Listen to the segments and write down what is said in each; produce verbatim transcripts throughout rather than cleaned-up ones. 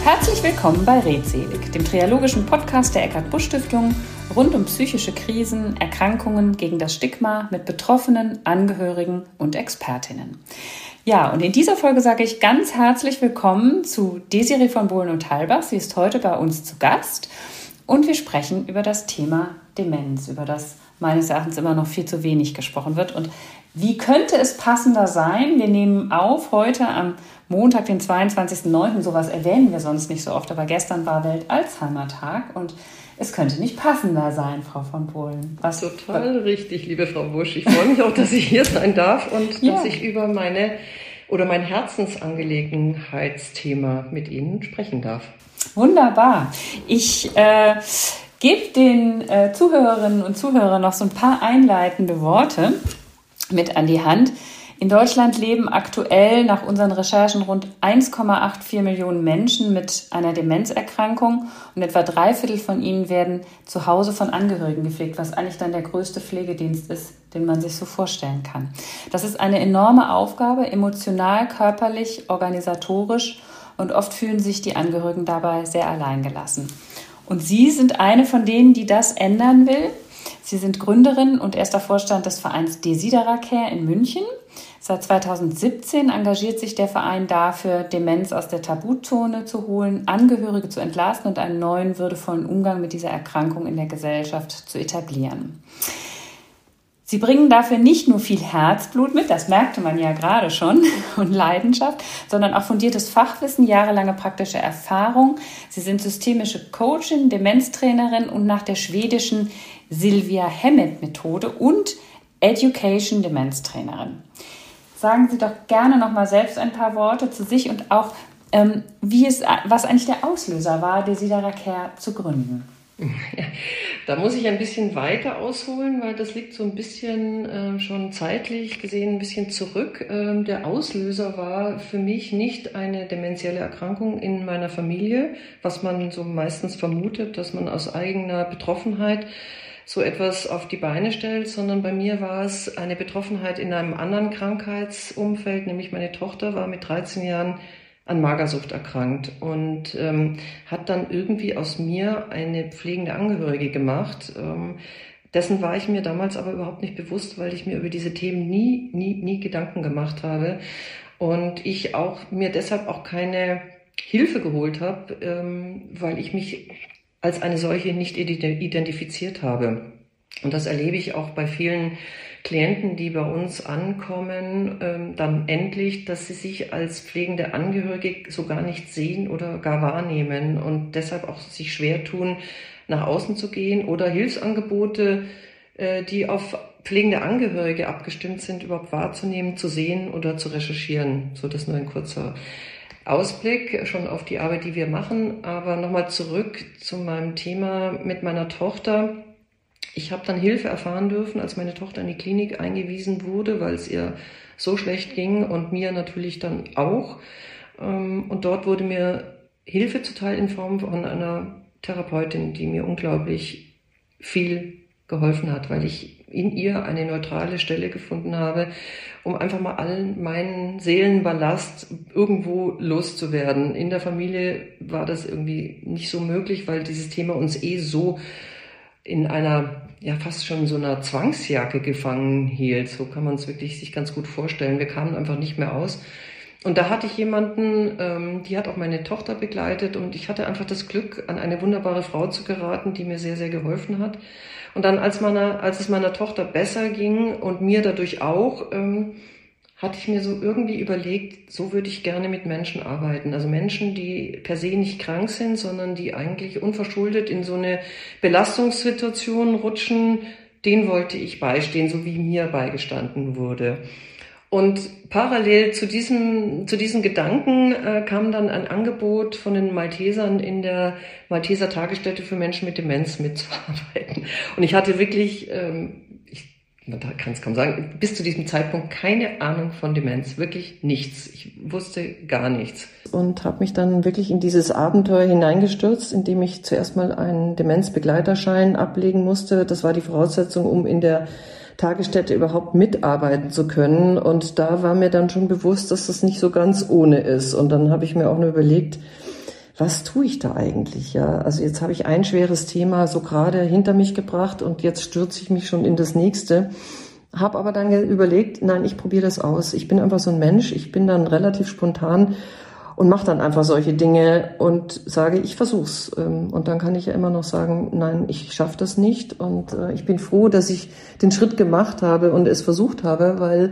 Herzlich willkommen bei Redselig, dem triologischen Podcast der Eckart-Busch-Stiftung rund um psychische Krisen, Erkrankungen, gegen das Stigma mit Betroffenen, Angehörigen und Expertinnen. Ja, und in dieser Folge sage ich ganz herzlich willkommen zu Desiree von Bohlen und Halbach. Sie ist heute bei uns zu Gast und wir sprechen über das Thema Demenz, über das meines Erachtens immer noch viel zu wenig gesprochen wird. Und wie könnte es passender sein? Wir nehmen auf heute am Montag, den zweiundzwanzigsten neunten Sowas erwähnen wir sonst nicht so oft, aber gestern war Welt-Alzheimer-Tag und es könnte nicht passender sein, Frau von Bohlen. Was Total richtig, liebe Frau Busch. Ich freue mich auch, dass ich hier sein darf und ja. dass ich über meine oder mein Herzensangelegenheitsthema mit Ihnen sprechen darf. Wunderbar. Ich äh, gebe den äh, Zuhörerinnen und Zuhörern noch so ein paar einleitende Worte mit an die Hand. In Deutschland leben aktuell nach unseren Recherchen rund eins Komma vierundachtzig Millionen Menschen mit einer Demenzerkrankung und etwa drei Viertel von ihnen werden zu Hause von Angehörigen gepflegt, was eigentlich dann der größte Pflegedienst ist, den man sich so vorstellen kann. Das ist eine enorme Aufgabe, emotional, körperlich, organisatorisch und oft fühlen sich die Angehörigen dabei sehr alleingelassen. Und Sie sind eine von denen, die das ändern will. Sie sind Gründerin und erster Vorstand des Vereins Desideracare in München. Seit zweitausendsiebzehn engagiert sich der Verein dafür, Demenz aus der Tabuzone zu holen, Angehörige zu entlasten und einen neuen, würdevollen Umgang mit dieser Erkrankung in der Gesellschaft zu etablieren. Sie bringen dafür nicht nur viel Herzblut mit, das merkte man ja gerade schon, und Leidenschaft, sondern auch fundiertes Fachwissen, jahrelange praktische Erfahrung. Sie sind systemische Coachin, Demenztrainerin und nach der schwedischen Silvia Hemmet-Methode und Education-Demenztrainerin. Sagen Sie doch gerne noch mal selbst ein paar Worte zu sich und auch, ähm, wie es, was eigentlich der Auslöser war, Desideracare zu gründen. Ja, da muss ich ein bisschen weiter ausholen, weil das liegt so ein bisschen äh, schon zeitlich gesehen ein bisschen zurück. Ähm, der Auslöser war für mich nicht eine dementielle Erkrankung in meiner Familie, was man so meistens vermutet, dass man aus eigener Betroffenheit so etwas auf die Beine stellt, sondern bei mir war es eine Betroffenheit in einem anderen Krankheitsumfeld, nämlich meine Tochter war mit dreizehn Jahren an Magersucht erkrankt und ähm, hat dann irgendwie aus mir eine pflegende Angehörige gemacht. Ähm, dessen war ich mir damals aber überhaupt nicht bewusst, weil ich mir über diese Themen nie, nie, nie Gedanken gemacht habe und ich auch mir deshalb auch keine Hilfe geholt habe, ähm, weil ich mich als eine solche nicht identifiziert habe. Und das erlebe ich auch bei vielen Klienten, die bei uns ankommen, ähm, dann endlich, dass sie sich als pflegende Angehörige so gar nicht sehen oder gar wahrnehmen und deshalb auch sich schwer tun, nach außen zu gehen oder Hilfsangebote, äh, die auf pflegende Angehörige abgestimmt sind, überhaupt wahrzunehmen, zu sehen oder zu recherchieren. So, das nur ein kurzer Ausblick schon auf die Arbeit, die wir machen. Aber nochmal zurück zu meinem Thema mit meiner Tochter. Ich habe dann Hilfe erfahren dürfen, als meine Tochter in die Klinik eingewiesen wurde, weil es ihr so schlecht ging und mir natürlich dann auch. Und dort wurde mir Hilfe zuteil in Form von einer Therapeutin, die mir unglaublich viel geholfen hat, weil ich in ihr eine neutrale Stelle gefunden habe, um einfach mal allen meinen Seelenballast irgendwo loszuwerden. In der Familie war das irgendwie nicht so möglich, weil dieses Thema uns eh so in einer, ja fast schon so einer Zwangsjacke gefangen hielt. So kann man es wirklich sich ganz gut vorstellen. Wir kamen einfach nicht mehr aus. Und da hatte ich jemanden, ähm, die hat auch meine Tochter begleitet und ich hatte einfach das Glück, an eine wunderbare Frau zu geraten, die mir sehr, sehr geholfen hat. Und dann, als, meiner, als es meiner Tochter besser ging und mir dadurch auch, ähm, hatte ich mir so irgendwie überlegt, so würde ich gerne mit Menschen arbeiten. Also Menschen, die per se nicht krank sind, sondern die eigentlich unverschuldet in so eine Belastungssituation rutschen, denen wollte ich beistehen, so wie mir beigestanden wurde. Und parallel zu diesem, zu diesen Gedanken äh, kam dann ein Angebot von den Maltesern in der Malteser Tagesstätte für Menschen mit Demenz mitzuarbeiten. Und ich hatte wirklich, ähm, ich man kann es kaum sagen, bis zu diesem Zeitpunkt keine Ahnung von Demenz, wirklich nichts. Ich wusste gar nichts. Und habe mich dann wirklich in dieses Abenteuer hineingestürzt, indem ich zuerst mal einen Demenzbegleiterschein ablegen musste. Das war die Voraussetzung, um in der Tagesstätte überhaupt mitarbeiten zu können. Und da war mir dann schon bewusst, dass das nicht so ganz ohne ist. Und dann habe ich mir auch nur überlegt, was tue ich da eigentlich? Ja, also jetzt habe ich ein schweres Thema so gerade hinter mich gebracht und jetzt stürze ich mich schon in das nächste. Habe aber dann überlegt, nein, ich probiere das aus. Ich bin einfach so ein Mensch, ich bin dann relativ spontan und mache dann einfach solche Dinge und sage, ich versuch's. Und dann kann ich ja immer noch sagen, nein, ich schaffe das nicht. Und ich bin froh, dass ich den Schritt gemacht habe und es versucht habe, weil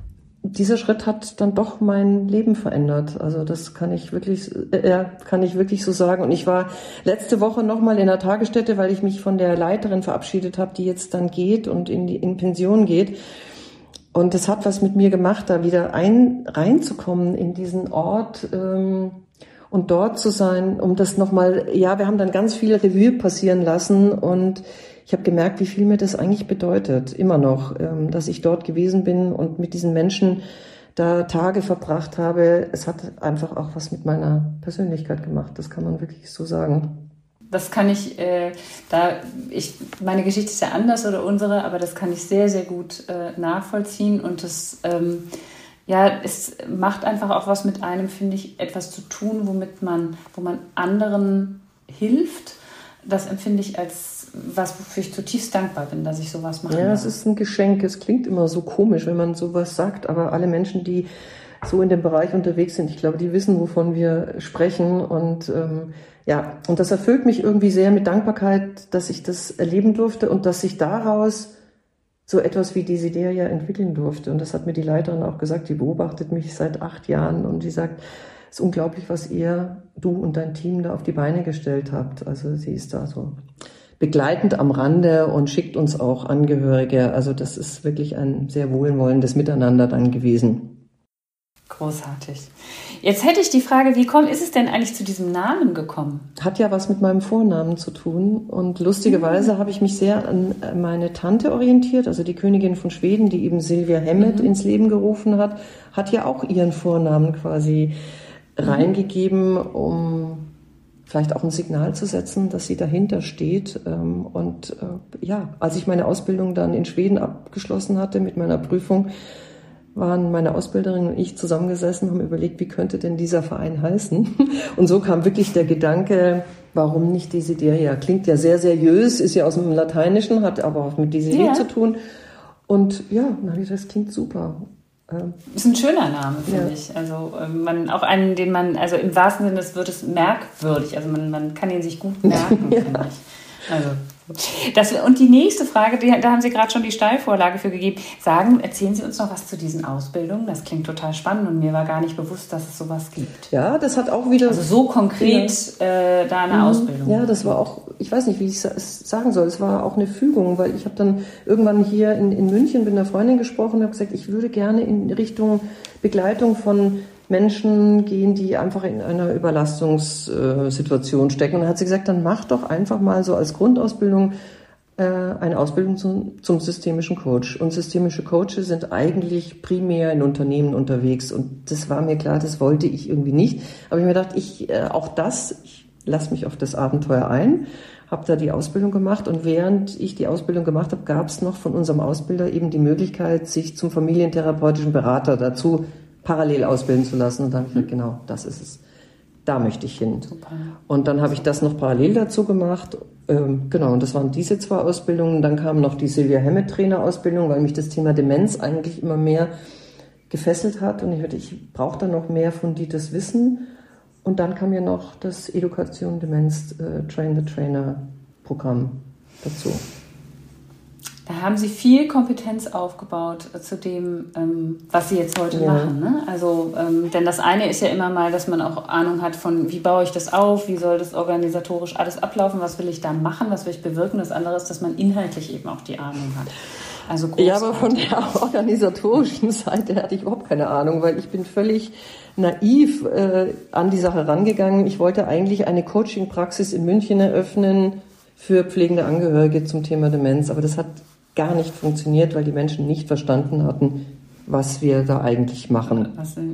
dieser Schritt hat dann doch mein Leben verändert. Also das kann ich wirklich, äh, kann ich wirklich so sagen. Und ich war letzte Woche nochmal in der Tagesstätte, weil ich mich von der Leiterin verabschiedet habe, die jetzt dann geht und in die in Pension geht. Und das hat was mit mir gemacht, da wieder ein reinzukommen in diesen Ort ähm, und dort zu sein, um das nochmal. Ja, wir haben dann ganz viel Revue passieren lassen und ich habe gemerkt, wie viel mir das eigentlich bedeutet, immer noch, dass ich dort gewesen bin und mit diesen Menschen da Tage verbracht habe. Es hat einfach auch was mit meiner Persönlichkeit gemacht, das kann man wirklich so sagen. Das kann ich, äh, da ich, meine Geschichte ist ja anders oder unsere, aber das kann ich sehr, sehr gut äh, nachvollziehen und das, ähm, ja, es macht einfach auch was mit einem, finde ich, etwas zu tun, womit man, wo man anderen hilft. Das empfinde ich als was, wofür ich zutiefst dankbar bin, dass ich sowas mache. Ja, es ist ein Geschenk. Es klingt immer so komisch, wenn man sowas sagt, aber alle Menschen, die so in dem Bereich unterwegs sind, ich glaube, die wissen, wovon wir sprechen. Und ähm, ja, und das erfüllt mich irgendwie sehr mit Dankbarkeit, dass ich das erleben durfte und dass sich daraus so etwas wie Desideria entwickeln durfte. Und das hat mir die Leiterin auch gesagt, die beobachtet mich seit acht Jahren und die sagt, es ist unglaublich, was ihr, du und dein Team da auf die Beine gestellt habt. Also sie ist da so begleitend am Rande und schickt uns auch Angehörige. Also das ist wirklich ein sehr wohlwollendes Miteinander dann gewesen. Großartig. Jetzt hätte ich die Frage, wie komm, ist es denn eigentlich zu diesem Namen gekommen? Hat ja was mit meinem Vornamen zu tun. Und lustigerweise mhm. habe ich mich sehr an meine Tante orientiert, also die Königin von Schweden, die eben Silvia Hemmet mhm. ins Leben gerufen hat, hat ja auch ihren Vornamen quasi mhm. reingegeben, um vielleicht auch ein Signal zu setzen, dass sie dahinter steht. Und ja, als ich meine Ausbildung dann in Schweden abgeschlossen hatte mit meiner Prüfung, waren meine Ausbilderin und ich zusammengesessen, haben überlegt, wie könnte denn dieser Verein heißen? Und so kam wirklich der Gedanke, warum nicht Desideria? Klingt ja sehr seriös, ist ja aus dem Lateinischen, hat aber auch mit Desideria ja. zu tun. Und ja, das klingt super. Ist ein schöner Name, finde ja. ich. Also man auch einen, den man, also im wahrsten Sinne des Wortes merkwürdig. Also man, man kann ihn sich gut merken, ja. finde ich. Also das, und die nächste Frage, die, da haben Sie gerade schon die Steilvorlage für gegeben. Sagen, erzählen Sie uns noch was zu diesen Ausbildungen. Das klingt total spannend und mir war gar nicht bewusst, dass es sowas gibt. Ja, das hat auch wieder... Also so konkret ja. äh, da eine mhm. Ausbildung. Ja, das war auch, ich weiß nicht, wie ich es sagen soll, es war auch eine Fügung, weil ich habe dann irgendwann hier in, in München mit einer Freundin gesprochen und habe gesagt, ich würde gerne in Richtung Begleitung von Menschen gehen, die einfach in einer Überlastungssituation stecken. Und dann hat sie gesagt, dann mach doch einfach mal so als Grundausbildung äh, eine Ausbildung zum, zum systemischen Coach. Und systemische Coaches sind eigentlich primär in Unternehmen unterwegs. Und das war mir klar, das wollte ich irgendwie nicht. Aber ich habe mir gedacht, ich, äh, auch das, ich lasse mich auf das Abenteuer ein, habe da die Ausbildung gemacht. Und während ich die Ausbildung gemacht habe, gab es noch von unserem Ausbilder eben die Möglichkeit, sich zum familientherapeutischen Berater dazu parallel ausbilden zu lassen. Und dann habe ich gesagt, genau, das ist es. Da möchte ich hin. Super. Und dann habe ich das noch parallel dazu gemacht. Ähm, genau, und das waren diese zwei Ausbildungen. Dann kam noch die Silvia Hemmet Trainerausbildung, weil mich das Thema Demenz eigentlich immer mehr gefesselt hat. Und ich dachte, ich brauche da noch mehr fundiertes Wissen. Und dann kam ja noch das Education Demenz äh, Train the Trainer Programm dazu. Da haben Sie viel Kompetenz aufgebaut zu dem, ähm, was Sie jetzt heute ja. machen. Ne? Also, ähm, denn das eine ist ja immer mal, dass man auch Ahnung hat von, wie baue ich das auf, wie soll das organisatorisch alles ablaufen, was will ich da machen, was will ich bewirken. Das andere ist, dass man inhaltlich eben auch die Ahnung hat. Also ja, aber von der organisatorischen Seite hatte ich überhaupt keine Ahnung, weil ich bin völlig naiv äh, an die Sache rangegangen. Ich wollte eigentlich eine Coaching-Praxis in München eröffnen für pflegende Angehörige zum Thema Demenz, aber das hat gar nicht funktioniert, weil die Menschen nicht verstanden hatten, was wir da eigentlich machen.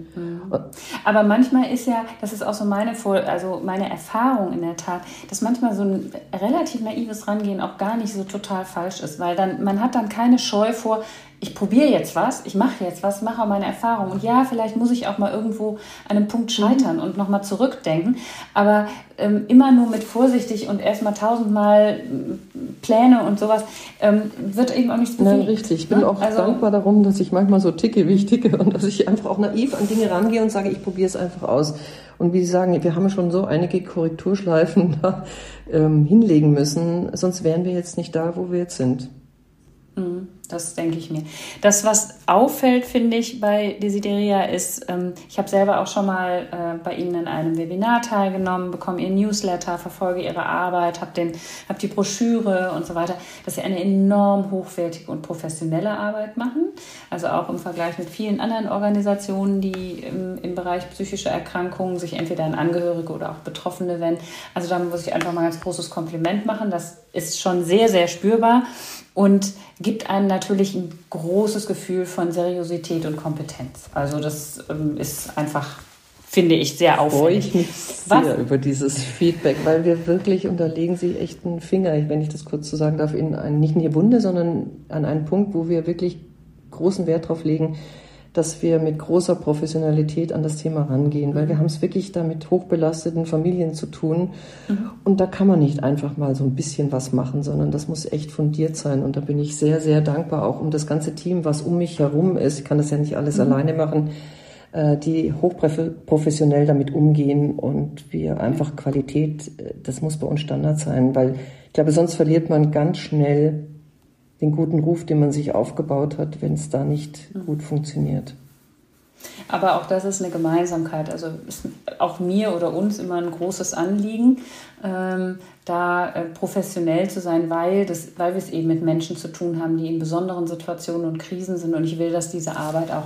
Aber manchmal ist ja, das ist auch so meine, also meine Erfahrung in der Tat, dass manchmal so ein relativ naives Rangehen auch gar nicht so total falsch ist, weil dann man hat dann keine Scheu vor, ich probiere jetzt was, ich mache jetzt was, mache auch meine Erfahrung. Und ja, vielleicht muss ich auch mal irgendwo an einem Punkt scheitern und nochmal zurückdenken. Aber ähm, immer nur mit vorsichtig und erstmal tausendmal Pläne und sowas, ähm, wird eben auch nichts bewegt. Nein, richtig. Ich bin ne? auch also, dankbar darum, dass ich manchmal so ticke, wie ich ticke und dass ich einfach auch naiv an Dinge rangehe und sage, ich probiere es einfach aus. Und wie Sie sagen, wir haben schon so einige Korrekturschleifen da ähm, hinlegen müssen, sonst wären wir jetzt nicht da, wo wir jetzt sind. Das denke ich mir. Das, was auffällt, finde ich, bei Desideria ist, ähm, ich habe selber auch schon mal äh, bei Ihnen in einem Webinar teilgenommen, bekomme Ihr Newsletter, verfolge Ihre Arbeit, habe den, hab die Broschüre und so weiter, dass Sie eine enorm hochwertige und professionelle Arbeit machen. Also auch im Vergleich mit vielen anderen Organisationen, die im, im Bereich psychische Erkrankungen sich entweder an Angehörige oder auch Betroffene wenden. Also da muss ich einfach mal ein ganz großes Kompliment machen. Das ist schon sehr, sehr spürbar. Und gibt einem natürlich ein großes Gefühl von Seriosität und Kompetenz. Also das ähm, ist einfach, finde ich, sehr auffällig. Freue ich mich sehr Was? über dieses Feedback, weil wir wirklich, und da legen Sie echt einen Finger, wenn ich das kurz so sagen darf, in einen, nicht in die Wunde, sondern an einen Punkt, wo wir wirklich großen Wert drauf legen, dass wir mit großer Professionalität an das Thema rangehen, weil wir haben es wirklich da mit hochbelasteten Familien zu tun. Mhm. Und da kann man nicht einfach mal so ein bisschen was machen, sondern das muss echt fundiert sein. Und da bin ich sehr, sehr dankbar auch um das ganze Team, was um mich herum ist. Ich kann das ja nicht alles mhm. alleine machen, die hochprofessionell damit umgehen und wir einfach Qualität, das muss bei uns Standard sein, weil ich glaube, sonst verliert man ganz schnell den guten Ruf, den man sich aufgebaut hat, wenn es da nicht gut funktioniert. Aber auch das ist eine Gemeinsamkeit. Also ist auch mir oder uns immer ein großes Anliegen, ähm, da äh, professionell zu sein, weil, das, weil wir es eben mit Menschen zu tun haben, die in besonderen Situationen und Krisen sind. Und ich will, dass diese Arbeit auch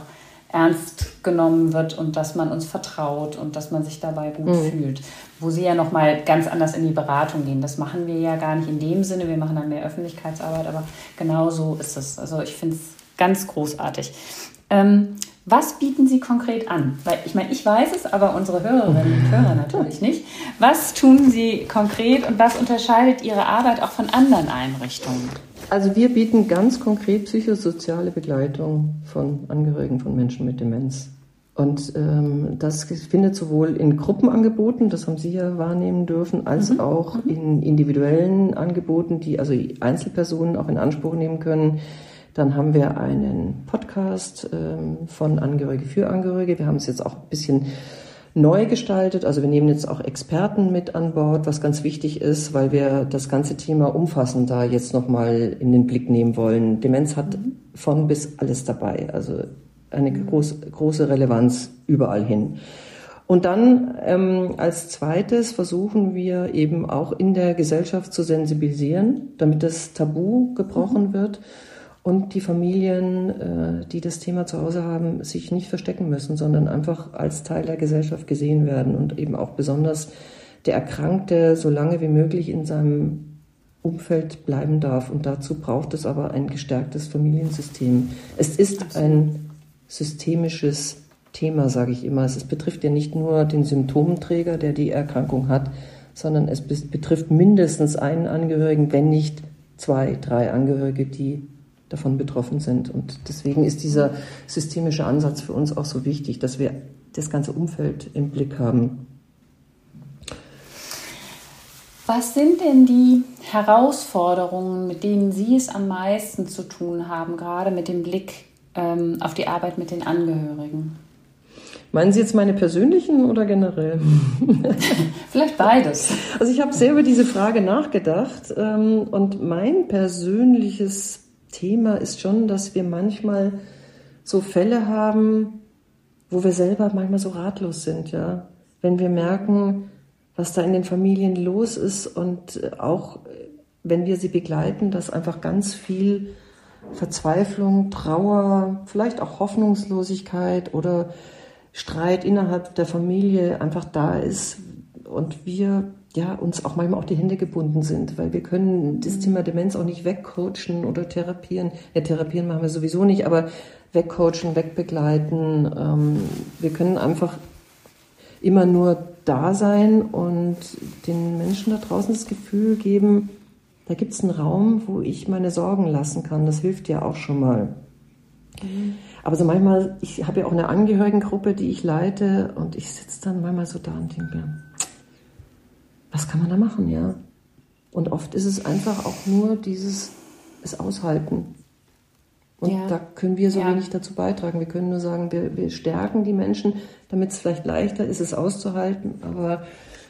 ernst genommen wird und dass man uns vertraut und dass man sich dabei gut mhm. fühlt. Wo Sie ja nochmal ganz anders in die Beratung gehen. Das machen wir ja gar nicht in dem Sinne. Wir machen dann mehr Öffentlichkeitsarbeit, aber genau so ist es. Also ich finde es ganz großartig. Ähm, was bieten Sie konkret an? Weil ich meine, ich weiß es, aber unsere Hörerinnen und Hörer natürlich nicht. Was tun Sie konkret und was unterscheidet Ihre Arbeit auch von anderen Einrichtungen? Also wir bieten ganz konkret psychosoziale Begleitung von Angehörigen von Menschen mit Demenz. Und ähm, das findet sowohl in Gruppenangeboten, das haben Sie ja wahrnehmen dürfen, als mhm. auch in individuellen Angeboten, die also Einzelpersonen auch in Anspruch nehmen können. Dann haben wir einen Podcast ähm, von Angehörige für Angehörige. Wir haben es jetzt auch ein bisschen neu gestaltet. Also wir nehmen jetzt auch Experten mit an Bord, was ganz wichtig ist, weil wir das ganze Thema umfassender jetzt nochmal in den Blick nehmen wollen. Demenz hat von bis alles dabei, also eine groß, große Relevanz überall hin. Und dann ähm, als zweites versuchen wir eben auch in der Gesellschaft zu sensibilisieren, damit das Tabu gebrochen mhm. wird. Und die Familien, die das Thema zu Hause haben, sich nicht verstecken müssen, sondern einfach als Teil der Gesellschaft gesehen werden und eben auch besonders der Erkrankte so lange wie möglich in seinem Umfeld bleiben darf. Und dazu braucht es aber ein gestärktes Familiensystem. Es ist Absolut. ein systemisches Thema, sage ich immer. Es betrifft ja nicht nur den Symptomträger, der die Erkrankung hat, sondern es betrifft mindestens einen Angehörigen, wenn nicht zwei, drei Angehörige, die davon betroffen sind. Und deswegen ist dieser systemische Ansatz für uns auch so wichtig, dass wir das ganze Umfeld im Blick haben. Was sind denn die Herausforderungen, mit denen Sie es am meisten zu tun haben, gerade mit dem Blick ähm, auf die Arbeit mit den Angehörigen? Meinen Sie jetzt meine persönlichen oder generell? Vielleicht beides. Also ich habe sehr über diese Frage nachgedacht ähm, und mein persönliches Thema ist schon, dass wir manchmal so Fälle haben, wo wir selber manchmal so ratlos sind, ja. Wenn wir merken, was da in den Familien los ist und auch wenn wir sie begleiten, dass einfach ganz viel Verzweiflung, Trauer, vielleicht auch Hoffnungslosigkeit oder Streit innerhalb der Familie einfach da ist und wir ja, uns auch manchmal auch die Hände gebunden sind, weil wir können das Thema Demenz auch nicht wegcoachen oder therapieren. Ja, therapieren machen wir sowieso nicht, aber wegcoachen, wegbegleiten. Ähm, wir können einfach immer nur da sein und den Menschen da draußen das Gefühl geben, da gibt es einen Raum, wo ich meine Sorgen lassen kann. Das hilft ja auch schon mal. Mhm. Aber so manchmal, ich habe ja auch eine Angehörigengruppe, die ich leite, und ich sitze dann manchmal so da und denke mir, was kann man da machen, ja? Und oft ist es einfach auch nur dieses, es aushalten. Und ja. da können wir so ja. wenig dazu beitragen. Wir können nur sagen, wir, wir stärken die Menschen, damit es vielleicht leichter ist, es auszuhalten. Aber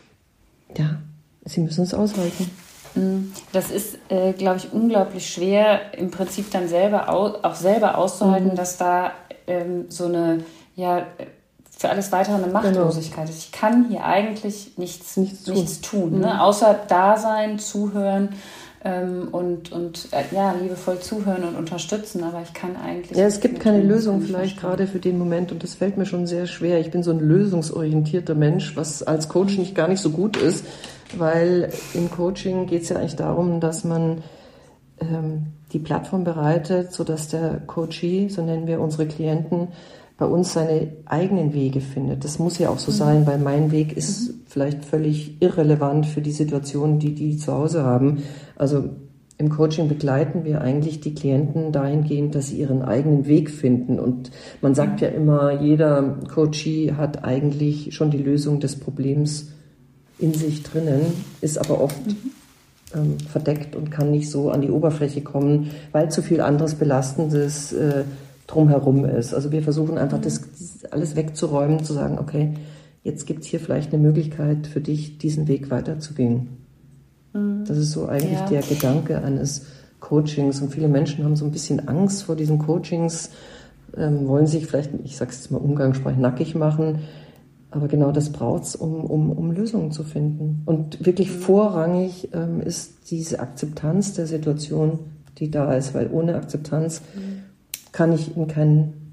ja, sie müssen es aushalten. Das ist, äh, glaube ich, unglaublich schwer, im Prinzip dann selber au- auch selber auszuhalten, mhm. dass da ähm, so eine, ja, für alles weitere eine Machtlosigkeit genau. ist. Ich kann hier eigentlich nichts, nichts tun, nichts tun mhm. ne? Außer da sein, zuhören ähm, und, und äh, ja, liebevoll zuhören und unterstützen, aber ich kann eigentlich... Ja, es gibt keine tun, Lösung vielleicht gerade für den Moment, und das fällt mir schon sehr schwer. Ich bin so ein lösungsorientierter Mensch, was als Coach nicht gar nicht so gut ist, weil im Coaching geht es ja eigentlich darum, dass man ähm, die Plattform bereitet, sodass der Coachee, so nennen wir unsere Klienten, bei uns seine eigenen Wege findet. Das muss ja auch so mhm. sein, weil mein Weg ist mhm. vielleicht völlig irrelevant für die Situation, die die zu Hause haben. Also im Coaching begleiten wir eigentlich die Klienten dahingehend, dass sie ihren eigenen Weg finden. Und man sagt ja immer, jeder Coachee hat eigentlich schon die Lösung des Problems in sich drinnen, ist aber oft mhm. ähm, verdeckt und kann nicht so an die Oberfläche kommen, weil zu viel anderes Belastendes äh, drumherum ist. Also wir versuchen einfach, das, das alles wegzuräumen, zu sagen, okay, jetzt gibt es hier vielleicht eine Möglichkeit für dich, diesen Weg weiterzugehen. Mhm. Das ist so eigentlich ja. der Gedanke eines Coachings. Und viele Menschen haben so ein bisschen Angst vor diesen Coachings, ähm, wollen sich vielleicht, ich sage es jetzt mal umgangssprachlich, nackig machen. Aber genau das braucht es, um, um, um Lösungen zu finden. Und wirklich mhm. vorrangig ähm, ist diese Akzeptanz der Situation, die da ist. Weil ohne Akzeptanz mhm. kann ich in keinen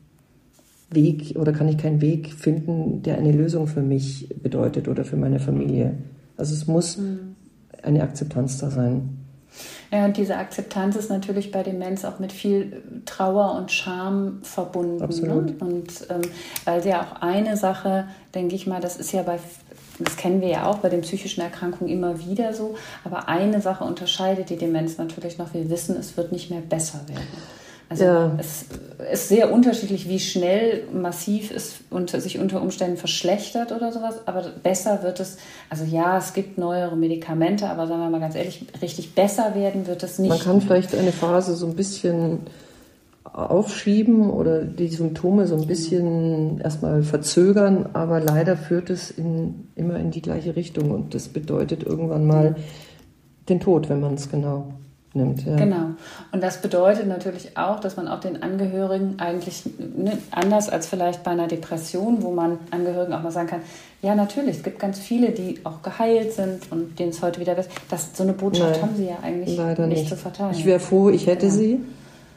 Weg oder kann ich keinen Weg finden, der eine Lösung für mich bedeutet oder für meine Familie. Also es muss mhm. eine Akzeptanz da sein. Ja, und diese Akzeptanz ist natürlich bei Demenz auch mit viel Trauer und Scham verbunden. Absolut. Ne? Und ähm, weil ja auch eine Sache, denke ich mal, das ist ja bei, das kennen wir ja auch bei den psychischen Erkrankungen immer wieder so, aber eine Sache unterscheidet die Demenz natürlich noch. Wir wissen, es wird nicht mehr besser werden. Also ja. es ist sehr unterschiedlich, wie schnell massiv es unter, sich unter Umständen verschlechtert oder sowas, aber besser wird es, also ja, es gibt neuere Medikamente, aber sagen wir mal ganz ehrlich, richtig besser werden wird es nicht. Man kann vielleicht eine Phase so ein bisschen aufschieben oder die Symptome so ein bisschen erstmal verzögern, aber leider führt es in, immer in die gleiche Richtung, und das bedeutet irgendwann mal den Tod, wenn man es genau nimmt. Ja. Genau. Und das bedeutet natürlich auch, dass man auch den Angehörigen eigentlich ne, anders als vielleicht bei einer Depression, wo man Angehörigen auch mal sagen kann, ja natürlich, es gibt ganz viele, die auch geheilt sind und denen es heute wieder besser ist. So eine Botschaft Nein, haben sie ja eigentlich leider nicht, nicht zu verteilen. Ich wäre froh, ich hätte genau. sie,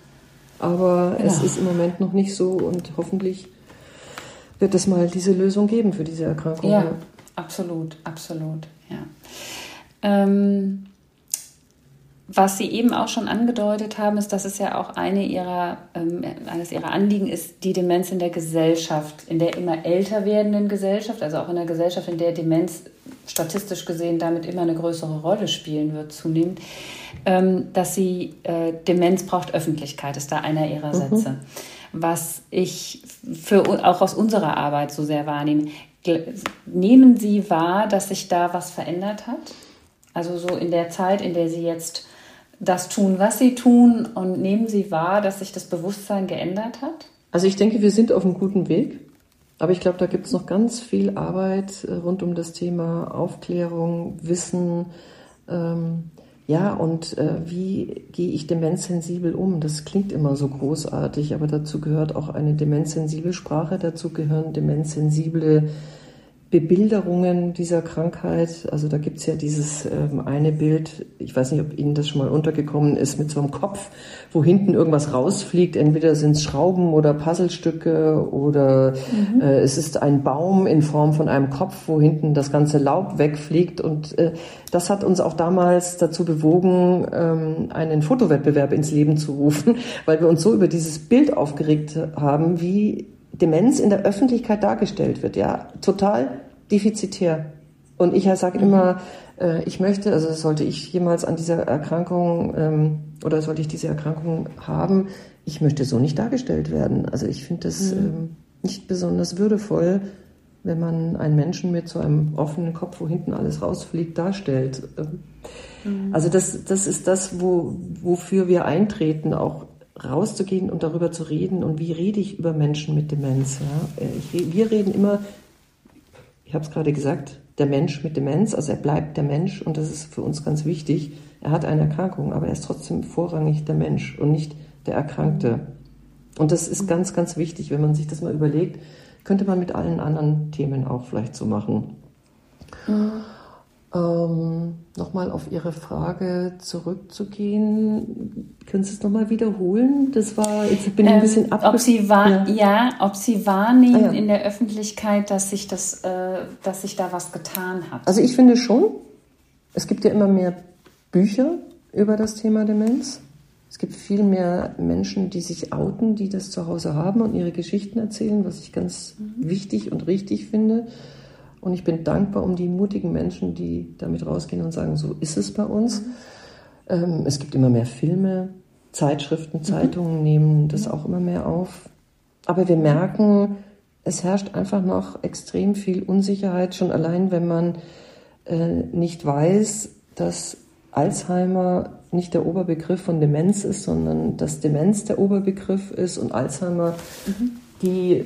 aber genau. es ist im Moment noch nicht so, und hoffentlich wird es mal diese Lösung geben für diese Erkrankung. Ja, ja. absolut, absolut. Ja. Ähm, Was Sie eben auch schon angedeutet haben, ist, dass es ja auch eine ihrer, ähm, eines Ihrer Anliegen ist, die Demenz in der Gesellschaft, in der immer älter werdenden Gesellschaft, also auch in der Gesellschaft, in der Demenz statistisch gesehen damit immer eine größere Rolle spielen wird, zunehmend, ähm, dass sie, äh, Demenz braucht Öffentlichkeit, ist da einer Ihrer mhm. Sätze. Was ich für, auch aus unserer Arbeit so sehr wahrnehme. Nehmen Sie wahr, dass sich da was verändert hat? Also so in der Zeit, in der Sie jetzt das tun, was Sie tun, und nehmen Sie wahr, dass sich das Bewusstsein geändert hat? Also ich denke, wir sind auf einem guten Weg, aber ich glaube, da gibt es noch ganz viel Arbeit rund um das Thema Aufklärung, Wissen, ähm, ja, und äh, wie gehe ich demenzsensibel um? Das klingt immer so großartig, aber dazu gehört auch eine demenzsensible Sprache, dazu gehören demenzsensible Bebilderungen dieser Krankheit. Also da gibt's ja dieses ähm, eine Bild, ich weiß nicht, ob Ihnen das schon mal untergekommen ist, mit so einem Kopf, wo hinten irgendwas rausfliegt. Entweder sind es Schrauben oder Puzzlestücke oder mhm. äh, es ist ein Baum in Form von einem Kopf, wo hinten das ganze Laub wegfliegt. Und äh, das hat uns auch damals dazu bewogen, ähm, einen Fotowettbewerb ins Leben zu rufen, weil wir uns so über dieses Bild aufgeregt haben, wie Demenz in der Öffentlichkeit dargestellt wird, ja, total defizitär. Und ich sage mhm. immer, äh, ich möchte, also sollte ich jemals an dieser Erkrankung ähm, oder sollte ich diese Erkrankung haben, ich möchte so nicht dargestellt werden. Also ich finde das mhm. ähm, nicht besonders würdevoll, wenn man einen Menschen mit so einem offenen Kopf, wo hinten alles rausfliegt, darstellt. Mhm. Also das, das ist das, wo, wofür wir eintreten, auch rauszugehen und darüber zu reden. Und wie rede ich über Menschen mit Demenz? Ja? Ich, wir reden immer, ich habe es gerade gesagt, der Mensch mit Demenz, also er bleibt der Mensch und das ist für uns ganz wichtig. Er hat eine Erkrankung, aber er ist trotzdem vorrangig der Mensch und nicht der Erkrankte. Und das ist ganz, ganz wichtig, wenn man sich das mal überlegt, könnte man mit allen anderen Themen auch vielleicht so machen. Mhm. Ähm, nochmal auf Ihre Frage zurückzugehen. Können Sie es nochmal wiederholen? Das war, jetzt bin ich ein bisschen ähm, abge- ob Sie wahr- ja. ja, ob Sie wahrnehmen ah, ja. in der Öffentlichkeit, dass sich das, äh, dass sich da was getan hat. Also ich finde schon, es gibt ja immer mehr Bücher über das Thema Demenz. Es gibt viel mehr Menschen, die sich outen, die das zu Hause haben und ihre Geschichten erzählen, was ich ganz mhm. wichtig und richtig finde. Und ich bin dankbar um die mutigen Menschen, die damit rausgehen und sagen, so ist es bei uns. Mhm. Ähm, es gibt immer mehr Filme, Zeitschriften, Zeitungen mhm. nehmen das auch immer mehr auf. Aber wir merken, es herrscht einfach noch extrem viel Unsicherheit, schon allein, wenn man äh, nicht weiß, dass Alzheimer nicht der Oberbegriff von Demenz ist, sondern dass Demenz der Oberbegriff ist und Alzheimer mhm. die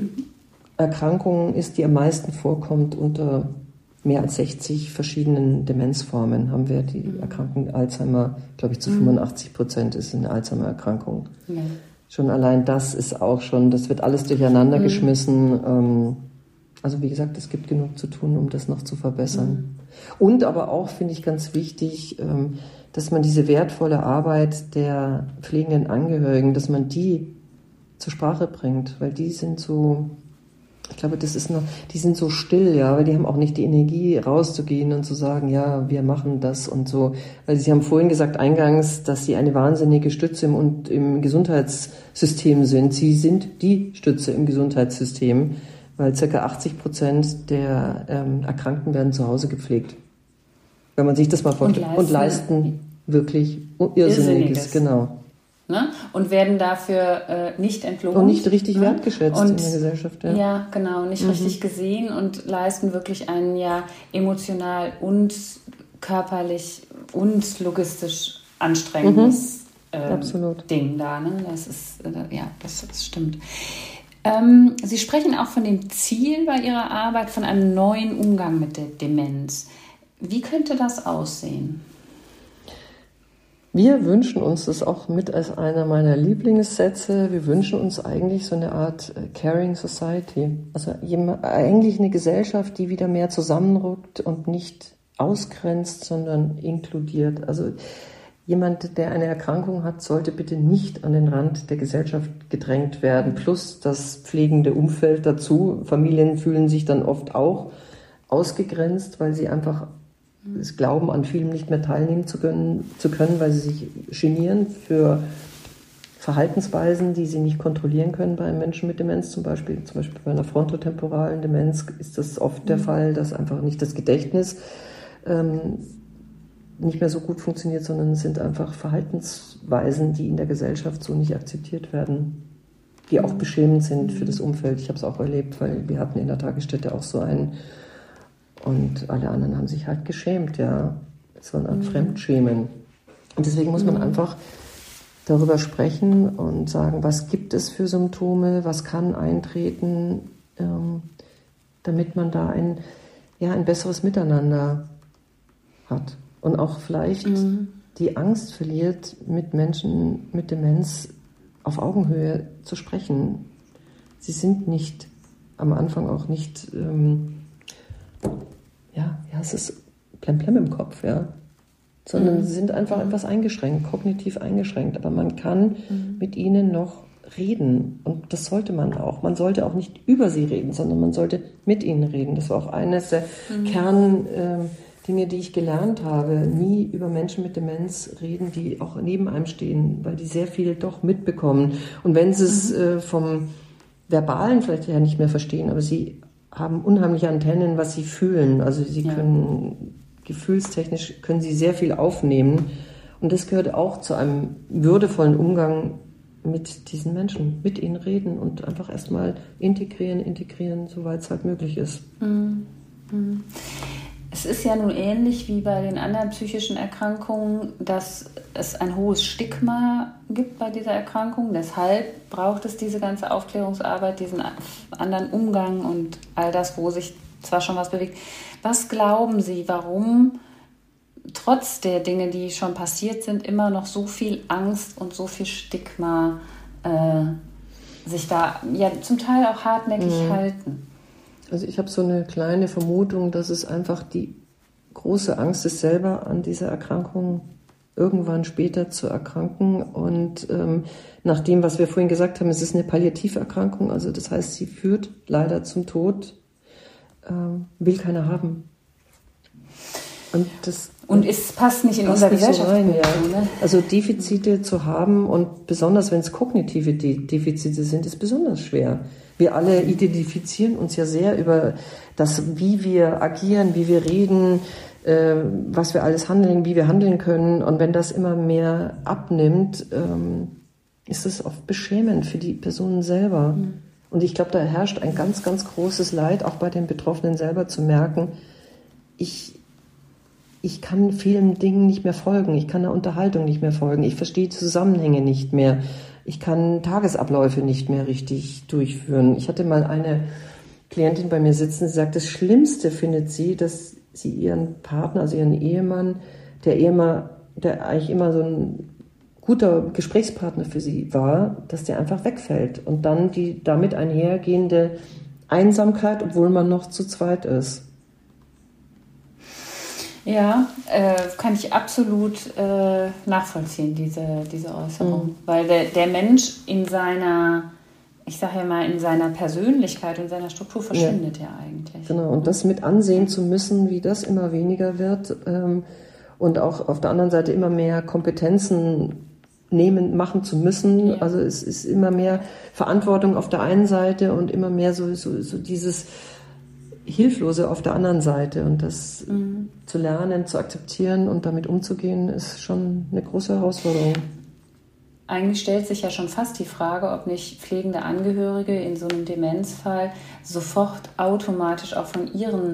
Erkrankung ist, die am meisten vorkommt unter mehr als sechzig verschiedenen Demenzformen. Haben wir die Erkrankung Alzheimer, glaube ich, zu fünfundachtzig Prozent ist eine Alzheimer-Erkrankung. Ja. Schon allein das ist auch schon, das wird alles durcheinander mhm. geschmissen. Also wie gesagt, es gibt genug zu tun, um das noch zu verbessern. Mhm. Und aber auch, finde ich ganz wichtig, dass man diese wertvolle Arbeit der pflegenden Angehörigen, dass man die zur Sprache bringt, weil die sind so... Ich glaube, das ist noch, die sind so still, ja, weil die haben auch nicht die Energie, rauszugehen und zu sagen, ja, wir machen das und so. Weil Sie haben vorhin gesagt, eingangs, dass Sie eine wahnsinnige Stütze im, und im Gesundheitssystem sind. Sie sind die Stütze im Gesundheitssystem, weil ca. achtzig Prozent der ähm, Erkrankten werden zu Hause gepflegt. Wenn man sich das mal vorstellt. Und leisten, und leisten wirklich Irrsinniges, Irrsinniges. Genau. Ne? Und werden dafür äh, nicht entlohnt. Und nicht richtig ne? wertgeschätzt und, in der Gesellschaft. Ja, ja genau, nicht mhm. richtig gesehen und leisten wirklich ein ja emotional und körperlich und logistisch anstrengendes mhm. ähm, Ding da. Ne? Das ist, äh, ja, das, das stimmt. Ähm, Sie sprechen auch von dem Ziel bei Ihrer Arbeit, von einem neuen Umgang mit der Demenz. Wie könnte das aussehen? Wir wünschen uns das auch mit als einer meiner Lieblingssätze. Wir wünschen uns eigentlich so eine Art Caring Society. Also eigentlich eine Gesellschaft, die wieder mehr zusammenrückt und nicht ausgrenzt, sondern inkludiert. Also jemand, der eine Erkrankung hat, sollte bitte nicht an den Rand der Gesellschaft gedrängt werden. Plus das pflegende Umfeld dazu. Familien fühlen sich dann oft auch ausgegrenzt, weil sie einfach das Glauben, an vielem nicht mehr teilnehmen zu können, zu können, weil sie sich genieren für Verhaltensweisen, die sie nicht kontrollieren können bei einem Menschen mit Demenz. Zum Beispiel, zum Beispiel bei einer frontotemporalen Demenz ist das oft der Fall, dass einfach nicht das Gedächtnis ähm, nicht mehr so gut funktioniert, sondern es sind einfach Verhaltensweisen, die in der Gesellschaft so nicht akzeptiert werden, die auch beschämend sind für das Umfeld. Ich habe es auch erlebt, weil wir hatten in der Tagesstätte auch so einen. Und alle anderen haben sich halt geschämt, ja. Es war eine Art mhm. Fremdschämen. Und deswegen muss man mhm. einfach darüber sprechen und sagen, was gibt es für Symptome, was kann eintreten, ähm, damit man da ein, ja, ein besseres Miteinander hat. Und auch vielleicht mhm. die Angst verliert, mit Menschen mit Demenz auf Augenhöhe zu sprechen. Sie sind nicht, am Anfang auch nicht... Ähm, Ja, ja, es ist plemplem im Kopf, ja. Sondern mhm. sie sind einfach etwas eingeschränkt, kognitiv eingeschränkt. Aber man kann mhm. mit ihnen noch reden. Und das sollte man auch. Man sollte auch nicht über sie reden, sondern man sollte mit ihnen reden. Das war auch eines der mhm. Kerndinge, äh, die ich gelernt habe. Nie über Menschen mit Demenz reden, die auch neben einem stehen, weil die sehr viel doch mitbekommen. Und wenn sie es mhm. äh, vom Verbalen vielleicht ja nicht mehr verstehen, aber sie haben unheimliche Antennen, was sie fühlen. Also sie Ja. können, gefühlstechnisch können sie sehr viel aufnehmen. Und das gehört auch zu einem würdevollen Umgang mit diesen Menschen, mit ihnen reden und einfach erstmal integrieren, integrieren, soweit es halt möglich ist. Mhm. Mhm. Es ist ja nun ähnlich wie bei den anderen psychischen Erkrankungen, dass es ein hohes Stigma gibt bei dieser Erkrankung. Deshalb braucht es diese ganze Aufklärungsarbeit, diesen anderen Umgang und all das, wo sich zwar schon was bewegt. Was glauben Sie, warum trotz der Dinge, die schon passiert sind, immer noch so viel Angst und so viel Stigma äh, sich da ja zum Teil auch hartnäckig mhm. halten? Also ich habe so eine kleine Vermutung, dass es einfach die große Angst ist, selber an dieser Erkrankung irgendwann später zu erkranken. Und ähm, nach dem, was wir vorhin gesagt haben, es ist eine Palliativerkrankung, also das heißt, sie führt leider zum Tod, ähm, will keiner haben. Und das und es passt nicht in unser Gesellschaftsbild. So ja. Also Defizite zu haben und besonders wenn es kognitive De- Defizite sind, ist besonders schwer. Wir alle identifizieren uns ja sehr über das, wie wir agieren, wie wir reden, äh, was wir alles handeln, wie wir handeln können. Und wenn das immer mehr abnimmt, ähm, ist es oft beschämend für die Personen selber. Mhm. Und ich glaube, da herrscht ein ganz, ganz großes Leid, auch bei den Betroffenen selber zu merken, ich Ich kann vielen Dingen nicht mehr folgen. Ich kann der Unterhaltung nicht mehr folgen. Ich verstehe Zusammenhänge nicht mehr. Ich kann Tagesabläufe nicht mehr richtig durchführen. Ich hatte mal eine Klientin bei mir sitzen, sie sagt, das Schlimmste findet sie, dass sie ihren Partner, also ihren Ehemann, der Ehemann, der eigentlich immer so ein guter Gesprächspartner für sie war, dass der einfach wegfällt. Und dann die damit einhergehende Einsamkeit, obwohl man noch zu zweit ist. Ja, äh, kann ich absolut äh, nachvollziehen, diese, diese Äußerung. Mhm. Weil der, der Mensch in seiner, ich sage ja mal, in seiner Persönlichkeit und seiner Struktur verschwindet ja, ja eigentlich. Genau, und das mit ansehen zu müssen, wie das immer weniger wird ähm, und auch auf der anderen Seite immer mehr Kompetenzen nehmen, machen zu müssen. Ja. Also es ist immer mehr Verantwortung auf der einen Seite und immer mehr so, so, so dieses Hilflose auf der anderen Seite. Und das mhm. zu lernen, zu akzeptieren und damit umzugehen, ist schon eine große Herausforderung. Eigentlich stellt sich ja schon fast die Frage, ob nicht pflegende Angehörige in so einem Demenzfall sofort automatisch auch von ihren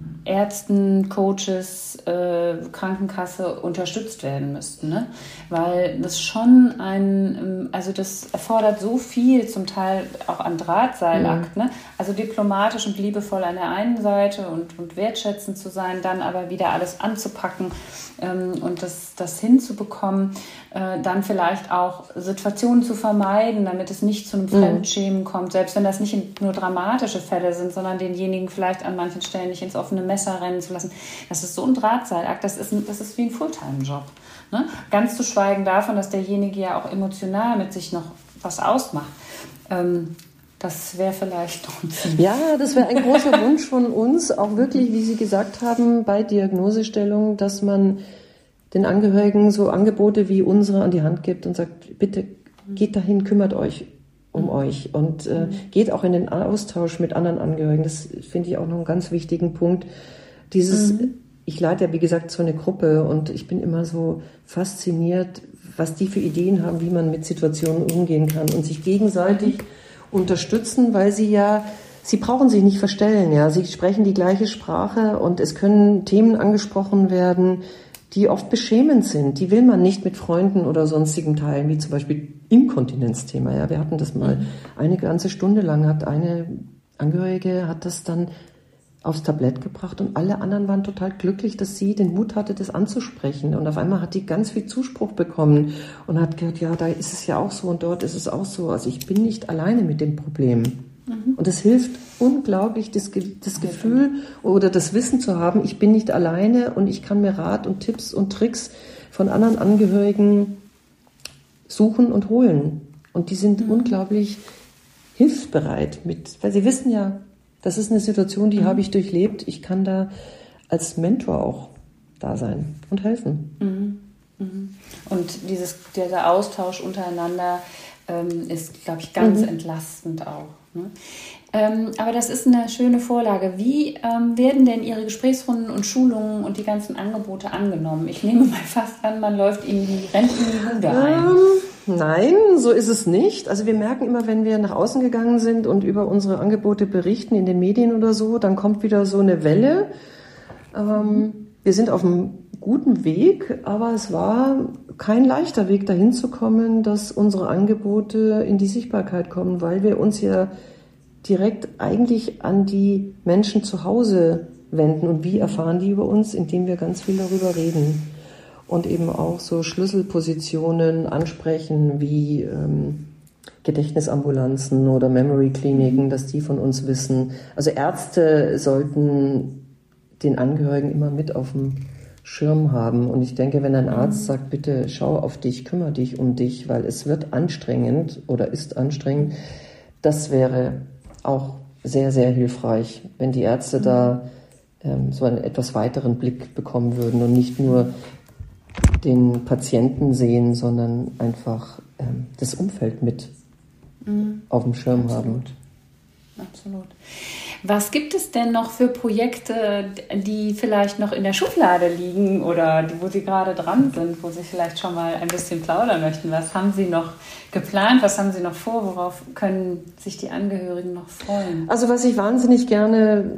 Ärzten, Coaches, äh, Krankenkasse unterstützt werden müssten, ne? Weil das schon ein, also das erfordert so viel, zum Teil auch an Drahtseilakt, mhm. ne? Also diplomatisch und liebevoll an der einen Seite und, und wertschätzend zu sein, dann aber wieder alles anzupacken ähm, und das, das hinzubekommen, äh, dann vielleicht auch Situationen zu vermeiden, damit es nicht zu einem Fremdschämen kommt, selbst wenn das nicht nur dramatische Fälle sind, sondern denjenigen vielleicht an manchen Stellen nicht ins offene Messer rennen zu lassen. Das ist so ein Drahtseilakt, das ist, ein, das ist wie ein Fulltime-Job. Ne? Ganz zu schweigen davon, dass derjenige ja auch emotional mit sich noch was ausmacht. Ähm, das wäre vielleicht noch ein Ziel. Ja, das wäre ein großer Wunsch von uns, auch wirklich, wie Sie gesagt haben, bei Diagnosestellung, dass man den Angehörigen so Angebote wie unsere an die Hand gibt und sagt, bitte geht dahin, kümmert euch um mhm. euch und äh, mhm. geht auch in den Austausch mit anderen Angehörigen. Das finde ich auch noch einen ganz wichtigen Punkt. Dieses, mhm. ich leite ja wie gesagt so eine Gruppe und ich bin immer so fasziniert, was die für Ideen haben, wie man mit Situationen umgehen kann und sich gegenseitig unterstützen, weil sie ja, sie brauchen sich nicht verstellen, ja, sie sprechen die gleiche Sprache und es können Themen angesprochen werden, die oft beschämend sind. Die will man nicht mit Freunden oder sonstigem teilen, wie zum Beispiel Inkontinenzthema. Ja, wir hatten das mal mhm. eine ganze Stunde lang, hat eine Angehörige hat das dann aufs Tablett gebracht und alle anderen waren total glücklich, dass sie den Mut hatte, das anzusprechen. Und auf einmal hat die ganz viel Zuspruch bekommen und hat gehört, ja, da ist es ja auch so und dort ist es auch so. Also ich bin nicht alleine mit dem Problem. Mhm. Und es hilft unglaublich, das, das Gefühl oder das Wissen zu haben, ich bin nicht alleine und ich kann mir Rat und Tipps und Tricks von anderen Angehörigen suchen und holen. Und die sind mhm. unglaublich hilfsbereit mit, weil sie wissen ja, das ist eine Situation, die mhm. habe ich durchlebt. Ich kann da als Mentor auch da sein und helfen. Mhm. Mhm. Und dieses, dieser Austausch untereinander ähm, ist, glaube ich, ganz mhm. entlastend auch. Ne? Ähm, aber das ist eine schöne Vorlage. Wie ähm, werden denn Ihre Gesprächsrunden und Schulungen und die ganzen Angebote angenommen? Ich nehme mal fast an, man läuft Ihnen die Renten in die Bude ein. Ähm, nein, so ist es nicht. Also wir merken immer, wenn wir nach außen gegangen sind und über unsere Angebote berichten in den Medien oder so, dann kommt wieder so eine Welle. Ähm, wir sind auf einem guten Weg, aber es war kein leichter Weg, dahin zu kommen, dass unsere Angebote in die Sichtbarkeit kommen, weil wir uns ja direkt eigentlich an die Menschen zu Hause wenden. Und wie erfahren die über uns? Indem wir ganz viel darüber reden und eben auch so Schlüsselpositionen ansprechen wie ähm, Gedächtnisambulanzen oder Memory-Kliniken, dass die von uns wissen. Also Ärzte sollten den Angehörigen immer mit auf dem Schirm haben. Und ich denke, wenn ein Arzt sagt, bitte schau auf dich, kümmere dich um dich, weil es wird anstrengend oder ist anstrengend, das wäre auch sehr, sehr hilfreich, wenn die Ärzte mhm. da ähm, so einen etwas weiteren Blick bekommen würden und nicht nur den Patienten sehen, sondern einfach ähm, das Umfeld mit mhm. auf dem Schirm Absolut. haben. Absolut. Was gibt es denn noch für Projekte, die vielleicht noch in der Schublade liegen oder die, wo Sie gerade dran sind, wo Sie vielleicht schon mal ein bisschen plaudern möchten? Was haben Sie noch geplant? Was haben Sie noch vor? Worauf können sich die Angehörigen noch freuen? Also was ich wahnsinnig gerne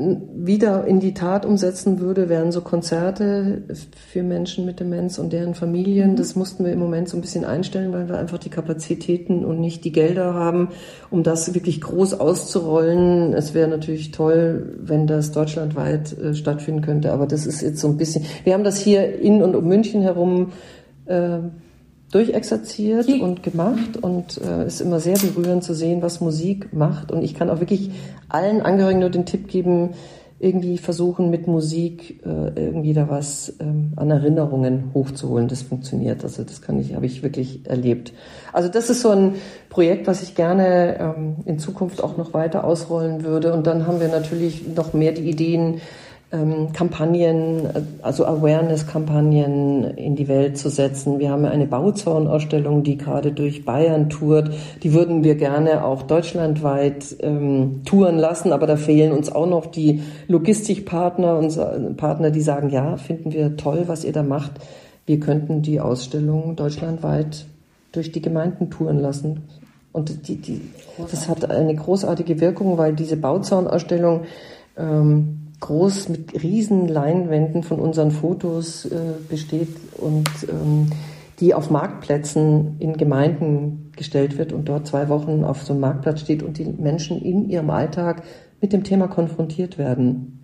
wieder in die Tat umsetzen würde, wären so Konzerte für Menschen mit Demenz und deren Familien. Das mussten wir im Moment so ein bisschen einstellen, weil wir einfach die Kapazitäten und nicht die Gelder haben, um das wirklich groß auszurollen. Es wäre natürlich toll, wenn das deutschlandweit äh, stattfinden könnte, aber das ist jetzt so ein bisschen, wir haben das hier in und um München herum äh, durchexerziert Hier. und gemacht und es äh, ist immer sehr berührend zu sehen, was Musik macht. Und ich kann auch wirklich allen Angehörigen nur den Tipp geben, irgendwie versuchen mit Musik äh, irgendwie da was ähm, an Erinnerungen hochzuholen. Das funktioniert. Also das kann ich, habe ich wirklich erlebt. Also das ist so ein Projekt, was ich gerne ähm, in Zukunft auch noch weiter ausrollen würde. Und dann haben wir natürlich noch mehr die Ideen, Ähm, Kampagnen, also Awareness-Kampagnen in die Welt zu setzen. Wir haben ja eine Bauzaunausstellung, die gerade durch Bayern tourt. Die würden wir gerne auch deutschlandweit ähm, touren lassen, aber da fehlen uns auch noch die Logistikpartner und Partner, die sagen, ja, finden wir toll, was ihr da macht. Wir könnten die Ausstellung deutschlandweit durch die Gemeinden touren lassen. Und die, die, das hat eine großartige Wirkung, weil diese Bauzaunausstellung ähm, groß mit riesen Leinwänden von unseren Fotos äh, besteht und ähm, die auf Marktplätzen in Gemeinden gestellt wird und dort zwei Wochen auf so einem Marktplatz steht und die Menschen in ihrem Alltag mit dem Thema konfrontiert werden.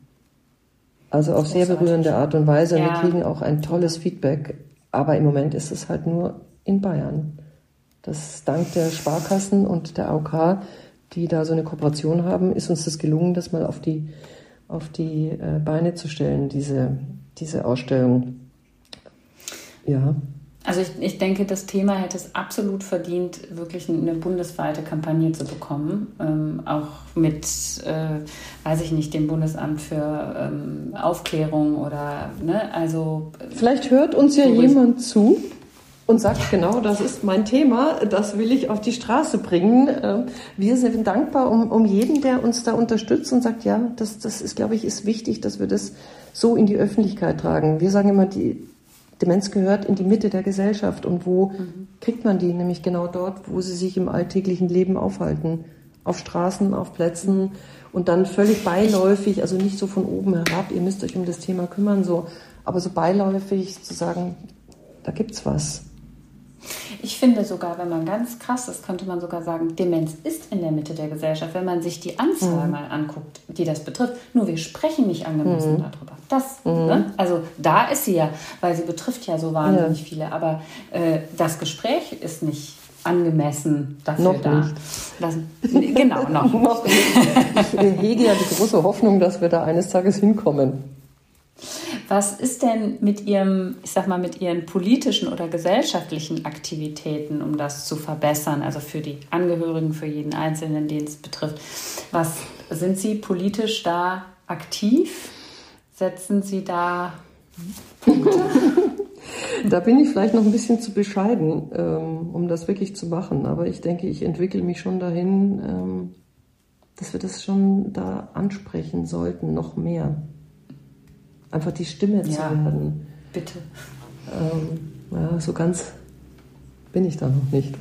Also auf sehr berührende Art und Weise. Ja. Wir kriegen auch ein tolles Feedback, aber im Moment ist es halt nur in Bayern. Das ist dank der Sparkassen und der A O K, die da so eine Kooperation haben, ist uns das gelungen, das mal auf die auf die äh, Beine zu stellen, diese, diese Ausstellung. Ja. Also ich, ich denke, das Thema hätte es absolut verdient, wirklich eine bundesweite Kampagne zu bekommen. Ähm, auch mit, äh, weiß ich nicht, dem Bundesamt für ähm, Aufklärung oder, ne, also... Vielleicht hört uns ja jemand zu und sagt, genau, das ist mein Thema, das will ich auf die Straße bringen. Wir sind dankbar um, um jeden, der uns da unterstützt und sagt, ja, das, das ist, glaube ich, ist wichtig, dass wir das so in die Öffentlichkeit tragen. Wir sagen immer, die Demenz gehört in die Mitte der Gesellschaft. Und wo mhm. kriegt man die? Nämlich genau dort, wo sie sich im alltäglichen Leben aufhalten. Auf Straßen, auf Plätzen und dann völlig beiläufig, also nicht so von oben herab, ihr müsst euch um das Thema kümmern, so, aber so beiläufig zu sagen, da gibt's was. Ich finde sogar, wenn man ganz krass ist, könnte man sogar sagen, Demenz ist in der Mitte der Gesellschaft, wenn man sich die Anzahl mhm. mal anguckt, die das betrifft. Nur wir sprechen nicht angemessen mhm. darüber. Das, mhm. ne? Also da ist sie ja, weil sie betrifft ja so wahnsinnig ja. viele. Aber äh, das Gespräch ist nicht angemessen dafür noch da. Nicht. Das, genau, noch, noch nicht. Ich hege ja die große Hoffnung, dass wir da eines Tages hinkommen. Was ist denn mit Ihrem, ich sag mal, mit Ihren politischen oder gesellschaftlichen Aktivitäten, um das zu verbessern, also für die Angehörigen, für jeden Einzelnen, den es betrifft? Was sind Sie politisch da aktiv? Setzen Sie da Punkte? Da bin ich vielleicht noch ein bisschen zu bescheiden, um das wirklich zu machen. Aber ich denke, ich entwickle mich schon dahin, dass wir das schon da ansprechen sollten, noch mehr. Einfach die Stimme zu ja, werden. Bitte. Ähm, ja, so ganz bin ich da noch nicht.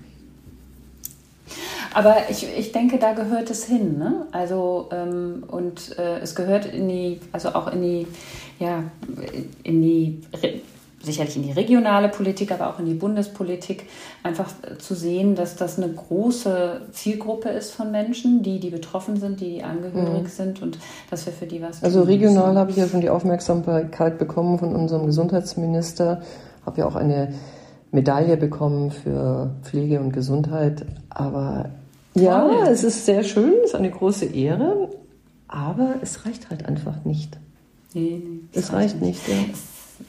Aber ich, ich denke, da gehört es hin, ne? Also ähm, und äh, es gehört in die, also auch in die, ja, in die sicherlich in die regionale Politik, aber auch in die Bundespolitik, einfach zu sehen, dass das eine große Zielgruppe ist von Menschen, die, die betroffen sind, die angehörig mhm. sind und dass wir für die was tun Also regional habe ich ja schon die Aufmerksamkeit bekommen von unserem Gesundheitsminister, habe ja auch eine Medaille bekommen für Pflege und Gesundheit, aber ja, oh, ja, es ist sehr schön, es ist eine große Ehre, aber es reicht halt einfach nicht. Nee, nee, es reicht nicht, nicht ja.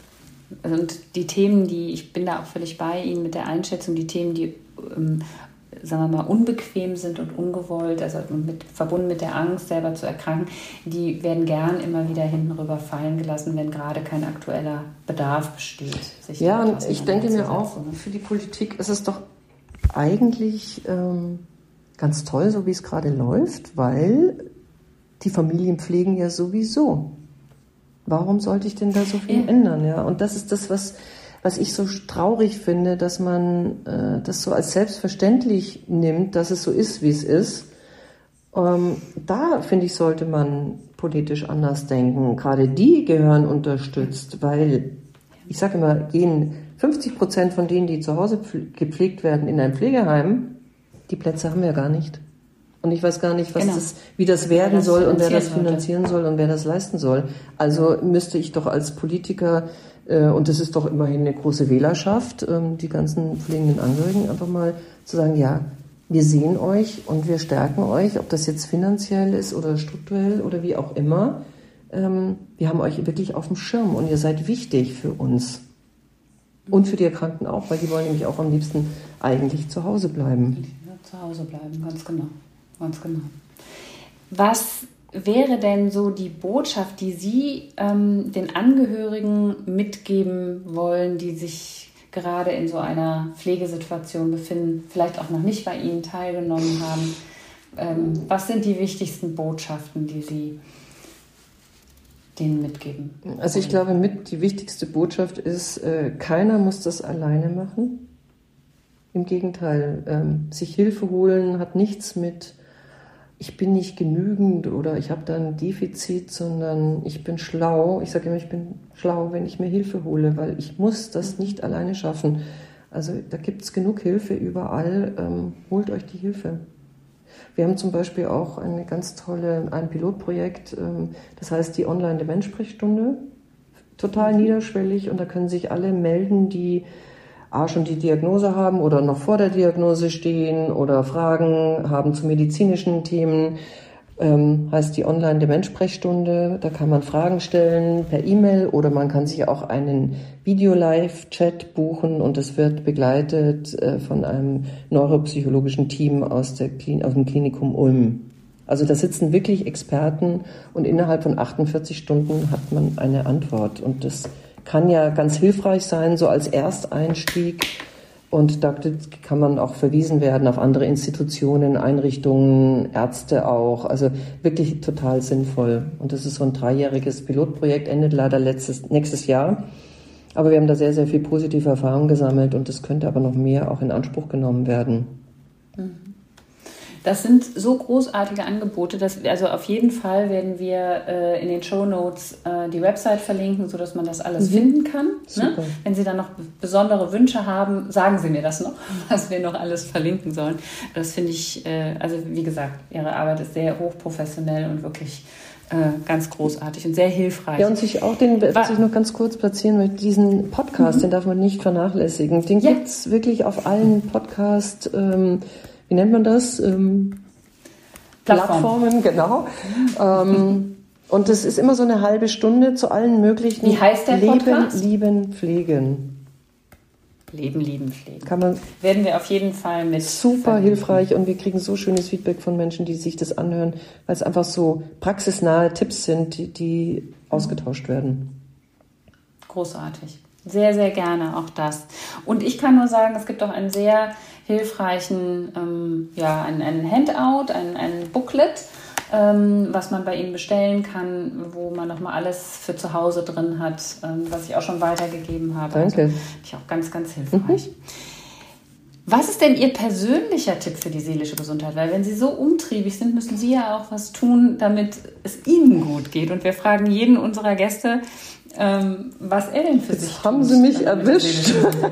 Und die Themen, die, ich bin da auch völlig bei Ihnen mit der Einschätzung, die Themen, die, ähm, sagen wir mal, unbequem sind und ungewollt, also mit, verbunden mit der Angst, selber zu erkranken, die werden gern immer wieder hinten rüber fallen gelassen, wenn gerade kein aktueller Bedarf besteht. Sich ja, und ich denke mir auch, für die Politik ist es doch eigentlich ähm, ganz toll, so wie es gerade läuft, weil die Familien pflegen ja sowieso. Warum sollte ich denn da so viel ja. ändern? Ja, und das ist das, was, was ich so traurig finde, dass man äh, das so als selbstverständlich nimmt, dass es so ist, wie es ist. Ähm, da, finde ich, sollte man politisch anders denken. Gerade die gehören unterstützt, weil, ich sage immer, gehen fünfzig Prozent von denen, die zu Hause gepflegt werden, in ein Pflegeheim, die Plätze haben wir gar nicht. Und ich weiß gar nicht, was genau. das, wie das werden das soll und wer das finanzieren sollte. soll und wer das leisten soll. Also müsste ich doch als Politiker, äh, und das ist doch immerhin eine große Wählerschaft, ähm, die ganzen pflegenden Angehörigen, einfach mal zu sagen, ja, wir sehen euch und wir stärken euch, ob das jetzt finanziell ist oder strukturell oder wie auch immer. Ähm, wir haben euch wirklich auf dem Schirm und ihr seid wichtig für uns. Und für die Erkrankten auch, weil die wollen nämlich auch am liebsten eigentlich zu Hause bleiben. Ja, zu Hause bleiben, ganz genau. Ganz genau. Was wäre denn so die Botschaft, die Sie ähm, den Angehörigen mitgeben wollen, die sich gerade in so einer Pflegesituation befinden, vielleicht auch noch nicht bei Ihnen teilgenommen haben? Ähm, was sind die wichtigsten Botschaften, die Sie denen mitgeben? Also ich glaube, mit die wichtigste Botschaft ist, äh, keiner muss das alleine machen. Im Gegenteil, ähm, sich Hilfe holen hat nichts mit ich bin nicht genügend oder ich habe da ein Defizit, sondern ich bin schlau. Ich sage immer, ich bin schlau, wenn ich mir Hilfe hole, weil ich muss das nicht alleine schaffen. Also da gibt es genug Hilfe überall. Ähm, holt euch die Hilfe. Wir haben zum Beispiel auch eine ganz tolle, ein Pilotprojekt, ähm, das heißt die Online-Demenz-Sprechstunde. Total niederschwellig und da können sich alle melden, die A, schon die Diagnose haben oder noch vor der Diagnose stehen oder Fragen haben zu medizinischen Themen. Ähm, heißt die Online-Demenz-Sprechstunde. Da kann man Fragen stellen per E-Mail oder man kann sich auch einen Video-Live-Chat buchen und es wird begleitet äh, von einem neuropsychologischen Team aus, der Klin- aus dem Klinikum Ulm. Also da sitzen wirklich Experten und innerhalb von achtundvierzig Stunden hat man eine Antwort und das kann ja ganz hilfreich sein, so als Ersteinstieg. Und da kann man auch verwiesen werden auf andere Institutionen, Einrichtungen, Ärzte auch. Also wirklich total sinnvoll. Und das ist so ein dreijähriges Pilotprojekt, endet leider letztes, nächstes Jahr. Aber wir haben da sehr, sehr viel positive Erfahrung gesammelt und das könnte aber noch mehr auch in Anspruch genommen werden. Mhm. Das sind so großartige Angebote, dass wir, also auf jeden Fall werden wir äh, in den Shownotes äh, die Website verlinken, sodass man das alles mhm. finden kann. Ne? Wenn Sie dann noch besondere Wünsche haben, sagen Sie mir das noch, was wir noch alles verlinken sollen. Das finde ich, äh, also wie gesagt, Ihre Arbeit ist sehr hochprofessionell und wirklich äh, ganz großartig und sehr hilfreich. Ja, und sich auch den, was ich noch ganz kurz platzieren möchte, diesen Podcast, mhm. den darf man nicht vernachlässigen. Den ja. gibt es wirklich auf allen Podcast ähm, wie nennt man das? Ähm, Plattform. Plattformen, genau. ähm, und das ist immer so eine halbe Stunde zu allen möglichen. Wie heißt der Leben, Podcast? Lieben, Pflegen. Leben, Lieben, Pflegen. Kann man Werden wir auf jeden Fall mit. Super verlinken. Hilfreich und wir kriegen so schönes Feedback von Menschen, die sich das anhören, weil es einfach so praxisnahe Tipps sind, die, die ausgetauscht werden. Großartig. Sehr, sehr gerne auch das. Und ich kann nur sagen, es gibt auch ein sehr hilfreichen, ähm, ja, ein, ein Handout, ein, ein Booklet, ähm, was man bei Ihnen bestellen kann, wo man nochmal alles für zu Hause drin hat, ähm, was ich auch schon weitergegeben habe. Danke. Also, ich auch ganz, ganz hilfreich. Mhm. Was ist denn Ihr persönlicher Tipp für die seelische Gesundheit? Weil wenn Sie so umtriebig sind, müssen Sie ja auch was tun, damit es Ihnen gut geht. Und wir fragen jeden unserer Gäste, ähm, was er denn für Jetzt sich tut. Haben Sie mich erwischt.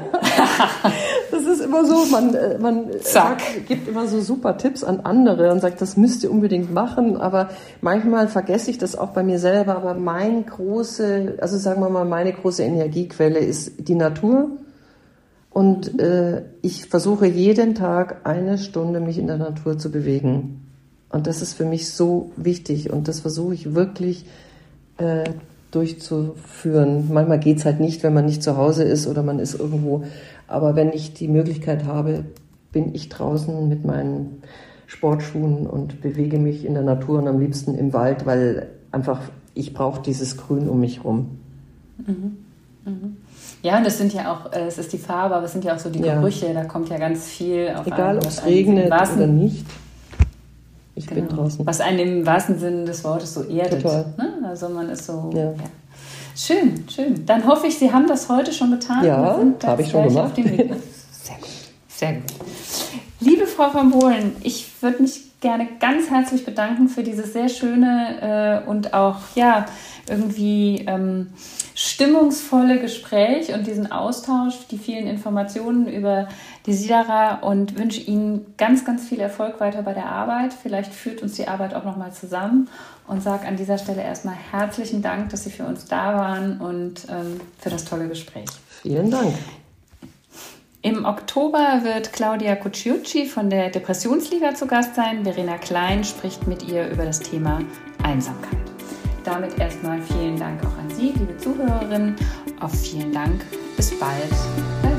Das ist immer so, man, man sagt, gibt immer so super Tipps an andere und sagt, das müsst ihr unbedingt machen. Aber manchmal vergesse ich das auch bei mir selber. Aber mein große, also sagen wir mal, meine große Energiequelle ist die Natur. Und äh, ich versuche jeden Tag eine Stunde mich in der Natur zu bewegen. Und das ist für mich so wichtig. Und das versuche ich wirklich äh, durchzuführen. Manchmal geht's halt nicht, wenn man nicht zu Hause ist oder man ist irgendwo. Aber wenn ich die Möglichkeit habe, bin ich draußen mit meinen Sportschuhen und bewege mich in der Natur und am liebsten im Wald, weil einfach ich brauche dieses Grün um mich rum. Mhm. Mhm. Ja, und es sind ja auch, es ist die Farbe, aber es sind ja auch so die Gerüche, ja. Da kommt ja ganz viel auf einen. Egal, ob es regnet oder nicht, ich genau. bin draußen. Was einen im wahrsten Sinne des Wortes so erdet. Total. Ne? Also man ist so, ja. ja. Schön, schön. Dann hoffe ich, Sie haben das heute schon getan. Ja, habe ich schon gemacht. Auf dem Weg. Sehr gut, sehr gut. Liebe Frau von Bohlen, ich würde mich gerne ganz herzlich bedanken für dieses sehr schöne äh, und auch, ja, irgendwie ähm, stimmungsvolle Gespräch und diesen Austausch, die vielen Informationen über die Sidera und wünsche Ihnen ganz, ganz viel Erfolg weiter bei der Arbeit. Vielleicht führt uns die Arbeit auch nochmal zusammen und sage an dieser Stelle erstmal herzlichen Dank, dass Sie für uns da waren und ähm, für das tolle Gespräch. Vielen Dank. Im Oktober wird Claudia Cucciucci von der Depressionsliga zu Gast sein. Verena Klein spricht mit ihr über das Thema Einsamkeit. Damit erstmal vielen Dank auch an Sie, liebe Zuhörerinnen. Auf vielen Dank. Bis bald.